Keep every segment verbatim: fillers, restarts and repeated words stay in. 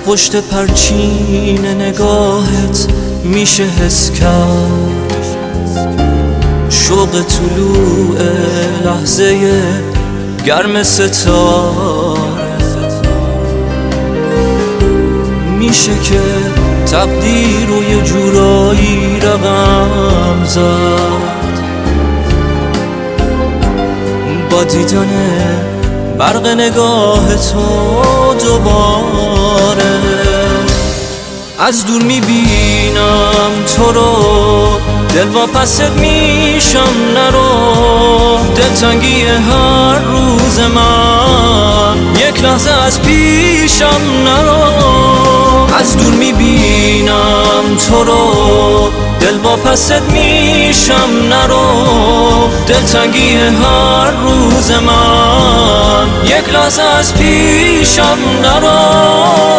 پشت پرچین نگاهت میشه حس کرد شوق طلوع لحظه گرم ستاره. میشه که تقدیر رو یه جورایی رقم زد با دیدن برق نگاه تو دوباره. از دور میبینم تو رو، دل واپست میشم نرو. دلتنگی هر روز من یک لحظه از پیشم نرو. از دور میبینم تو رو، دل واپست میشم نرو. دلتنگی هر روز من یک لحظه از پیشم نرو.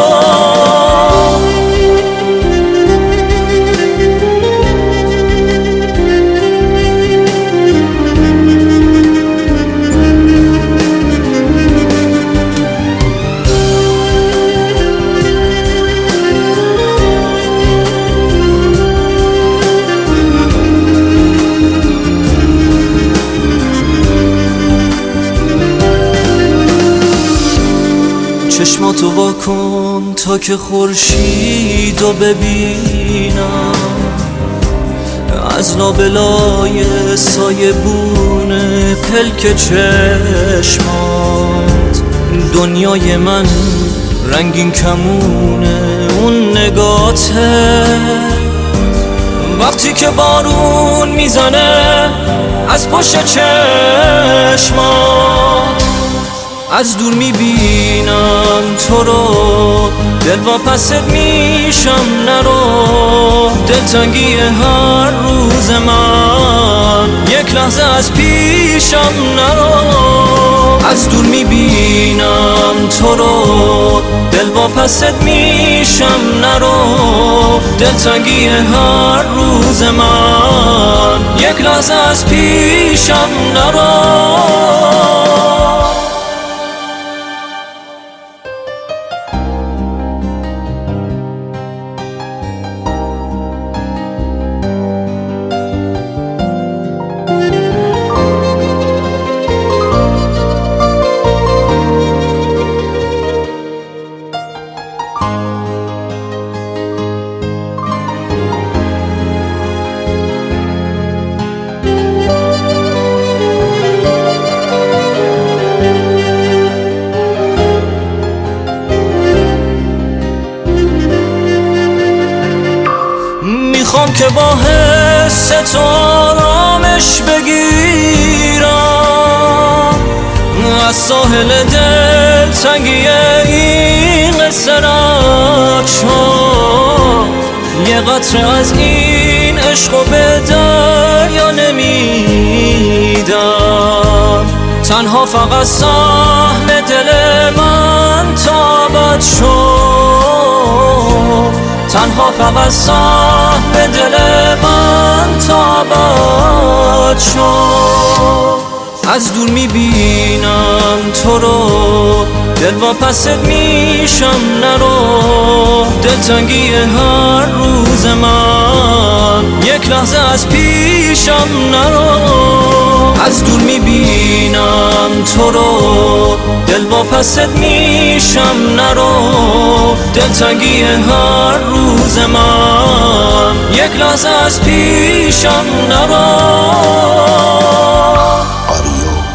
چشماتو وا کن تا که خورشیدو ببینم. از لابلای سایه بونه پلک چشمات دنیای من رنگین کمونه اون نگاته. وقتی که بارون میزنه از پشت چشمات، از دور میبینم تو رو، دل واپست میشم نرو. دلتنگی هر روز من یک لحظه از پیشم نرو. از دور میبینم تو رو، دل واپست میشم نرو. دلتنگی هر روز من یک لحظه از پیشم نرو. میخوام که با حس تو آرامش بگیرم از ساحل دل تنگی این قصه رد شد. یه قطره از این عشق به دریا نمیدم. تنها فقط سهم دل من تابت شد. تنها فقط سهم دل من تابت شد. از دور میبینم تو رو، دل واپست میشم نرو. دلتنگی هر روز من یک لحظه از پیشم نرو. از دور میبینم تو رو، دل واپست میشم نرو. دلتنگی هر روز من یک لحظه از پیشم نرو.